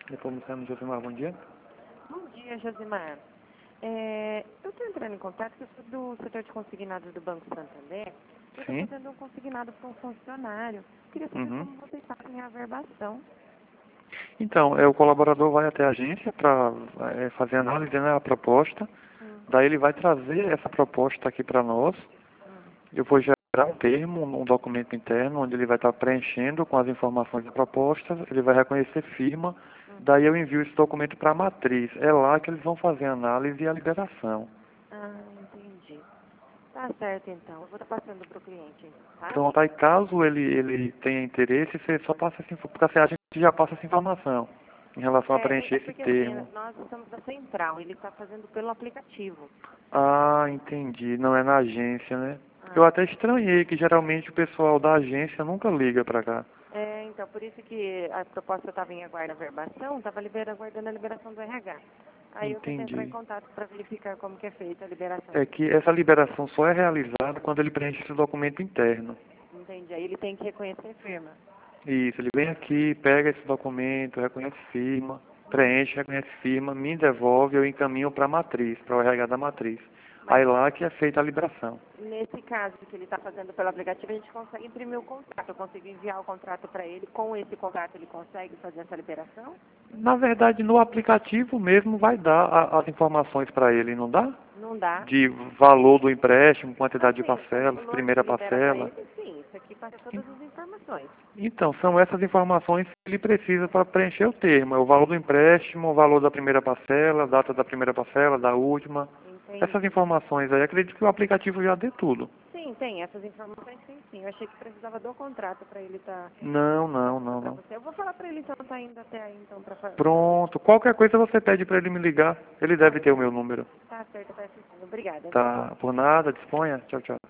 Depois no Josimar, bom dia. Bom dia, Josimar. Eu estou entrando em contato com eu sou do setor de consignados do Banco Santander. Eu estou Sim. fazendo um consignado para um funcionário. Queria saber Uhum. como vocês fazem a averbação. Então, o colaborador vai até a agência para fazer análise, né, a proposta. Hum, Daí ele vai trazer essa proposta aqui para nós. hum. Eu vou gerar um termo, um documento interno, onde ele vai estar preenchendo com as informações da proposta. Ele vai reconhecer firma. Daí eu envio esse documento para a matriz. É lá que eles vão fazer a análise e a liberação. Ah, entendi. Tá certo, então. Eu vou estar passando para o cliente, tá? Pronto, aí caso ele tenha interesse, você só passa essa informação, porque assim, a gente já passa essa informação em relação a preencher É esse porque assim, termo. nós estamos da central, ele está fazendo pelo aplicativo. Ah, entendi. Não é na agência, né? Eu Ah, até estranhei que geralmente o pessoal da agência nunca liga pra cá. então, por isso que a proposta estava em aguardo a verbação, estava aguardando a liberação do RH. Aí eu tentei entrar em Entendi. contato para verificar como que é feita a liberação. É que essa liberação só é realizada quando ele preenche esse documento interno. Entendi. Aí ele tem que reconhecer firma. Isso, ele vem aqui, pega esse documento, reconhece firma, preenche, reconhece firma, me devolve, eu encaminho para a matriz, para o RH da matriz. Mas Aí lá que é feita a liberação. nesse caso que ele está fazendo pelo aplicativo, a gente consegue imprimir o contrato. Eu consigo enviar o contrato para ele. Com esse contrato ele consegue fazer essa liberação? Na verdade, no aplicativo mesmo vai dar as informações para ele, não dá? Não dá. De valor do empréstimo, quantidade de Assim, o parcelas, valor que primeira libera para parcela. ele, sim. Isso aqui passa todas as informações. Então, são essas informações que ele precisa para preencher o termo. É o valor do empréstimo, o valor da primeira parcela, a data da primeira parcela, da última. Essas Entendi. informações aí, acredito que o aplicativo já dê tudo. Sim, tem essas informações, sim, sim. Eu achei que precisava do contrato para ele estar Não, não, passando não, para não. você. Eu vou falar para ele então, tá indo até aí então para Pronto. Qualquer coisa você pede para ele me ligar. Ele Tá deve ter o certo. meu número. Tá certo, tá certo. Obrigada, viu? Tá, por nada, disponha. Tchau, tchau.